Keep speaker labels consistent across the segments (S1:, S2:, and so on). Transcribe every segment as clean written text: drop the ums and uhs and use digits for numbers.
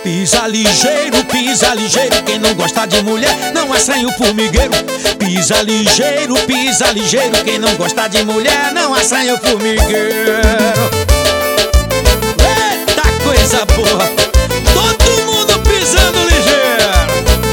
S1: Pisa ligeiro, quem não gosta de mulher não assanha o formigueiro. Pisa ligeiro, quem não gosta de mulher não assanha o formigueiro. Eita coisa boa, todo mundo pisando ligeiro.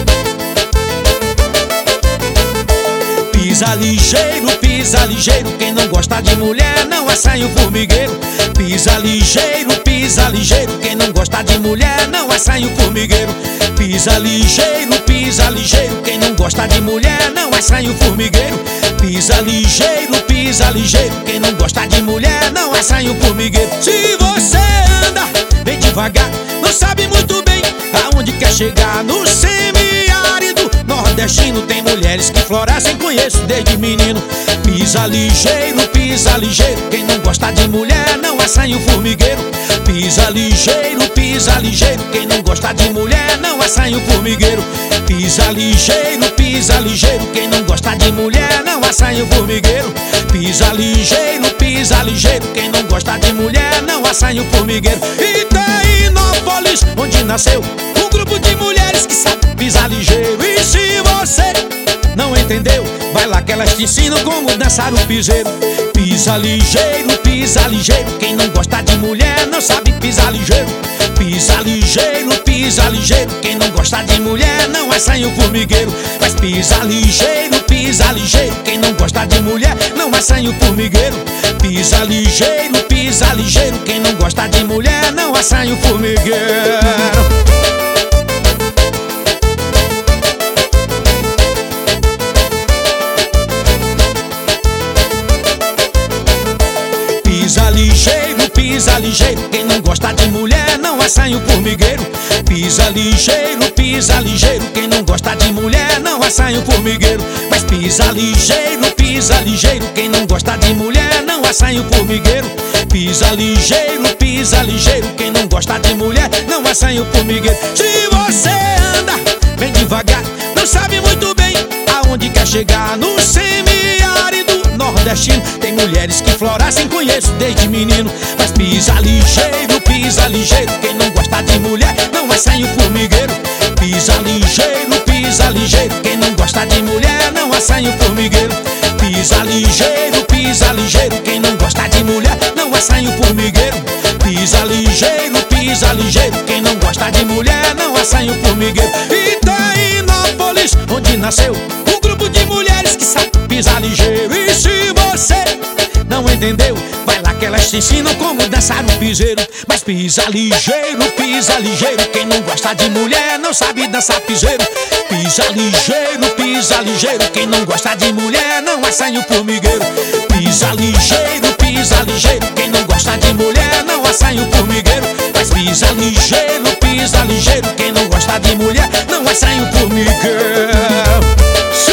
S1: Pisa ligeiro, quem não gosta de mulher não assanha o formigueiro. Pisa ligeiro, quem não gosta de mulher não assanha o formigueiro. Pisa ligeiro, quem não gosta de mulher não assanha o formigueiro. Pisa ligeiro, quem não gosta de mulher não assanha o formigueiro. Se você anda bem devagar, não sabe muito bem aonde quer chegar. No semiárido nordestino tem mulheres que florescem, conheço desde menino. Pisa ligeiro, quem não gosta de mulher não assanha o formigueiro. Pisa ligeiro, quem não gosta de mulher não assanha o formigueiro. Pisa ligeiro, quem não gosta de mulher não assanha o formigueiro. Pisa ligeiro, quem não gosta de mulher não assanha o formigueiro. E Tainópolis, onde nasceu um grupo de mulheres que sabe pisar ligeiro. E se você não entendeu, vai lá que elas te ensinam como dançar o piseiro. Pisa ligeiro, quem não gosta de mulher não sabe pisar ligeiro. Pisa ligeiro, quem não gosta de mulher não assanha o formigueiro. Mas pisa ligeiro, quem não gosta de mulher não assanha o formigueiro. Pisa ligeiro, quem não gosta de mulher não assanha o formigueiro. Pisa ligeiro, quem não gosta de mulher não assanha o formigueiro. Pisa ligeiro, quem não gosta de mulher não assanha o formigueiro. Mas pisa ligeiro, quem não gosta de mulher não assanha o formigueiro. Pisa ligeiro, quem não gosta de mulher não assanha o formigueiro. Se você anda bem devagar, não sabe muito bem aonde quer chegar. No semiárido nordestino tem mulheres que florescem, conheço desde menino. Mas pisa ligeiro, quem não gosta de mulher não assanha o formigueiro. Pisa ligeiro, quem não gosta de mulher não assanha o formigueiro. Pisa ligeiro, quem não gosta de mulher não assanha o formigueiro. Pisa ligeiro, quem não gosta de mulher não assanha o formigueiro. E Tainópolis, onde nasceu um grupo de mulheres que sabe pisar ligeiro. E se você não entendeu, vai lá que elas te ensinam como dançar o piseiro. Mas pisa ligeiro, quem não gosta de mulher não sabe dançar piseiro. Pisa ligeiro, quem não gosta de mulher não assanha o formigueiro. Pisa ligeiro, quem não gosta de mulher não assanha o formigueiro. Mas pisa ligeiro, quem não gosta de mulher não assanha o formigueiro.